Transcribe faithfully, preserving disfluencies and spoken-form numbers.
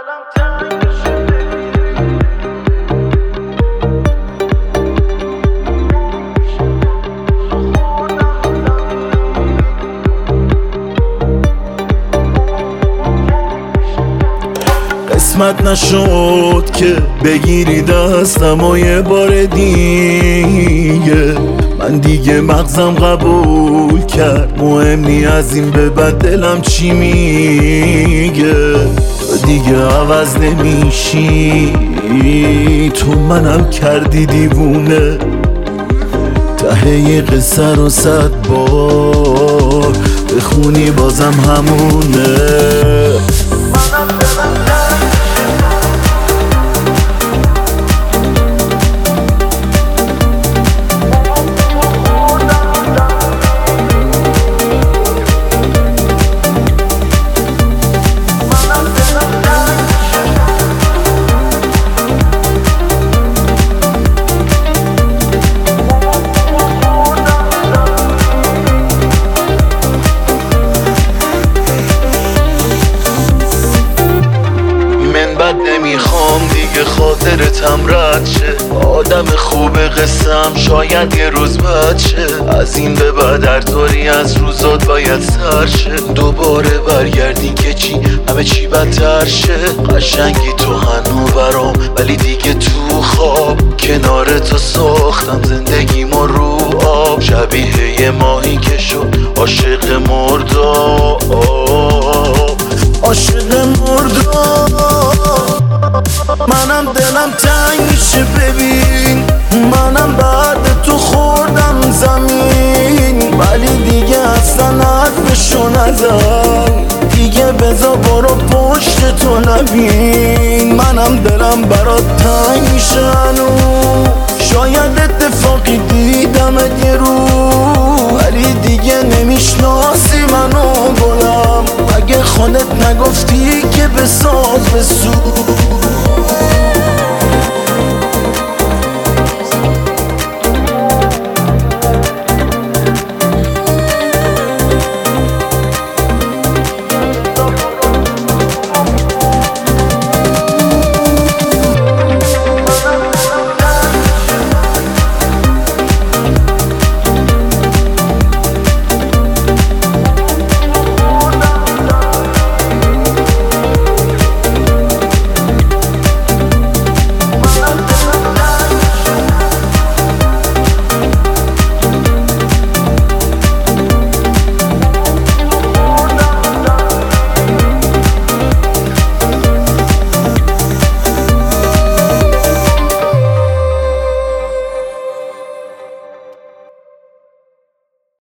قسمت نشد که بگیری دستم و یه بار دیگه من دیگه مغزم قبول کرد مهم نی از این به بعد دلم چی میگه تو دیگه عوض نمیشی تو منم کردی دیوونه ته یه قصه رو صد بار بخونی بازم همونه نمیخوام دیگه خاطرتم رد شه آدم خوب قسم شاید یه روز بد شه از این به بعد هر طوری از روزات باید سر شه دوباره برگردی که چی همه چی بدتر شه قشنگی تو هنو برام ولی دیگه تو خواب کنار تو ساختم زندگیمو رو آب شبیه یه ماهی که شد عاشق مرداب عاشق مرداب منم دلم تنگ میشه ببین منم بعد تو خوردم زمین ولی دیگه اصلا حرفشو نزن دیگه بذار برو پشت تو نبین منم دلم برات تنگ میشه هنو شاید اتفاقی دیدمت یه رو ولی دیگه نمیشناسی منو گلم اگه خودت نگفتی که بساز بسو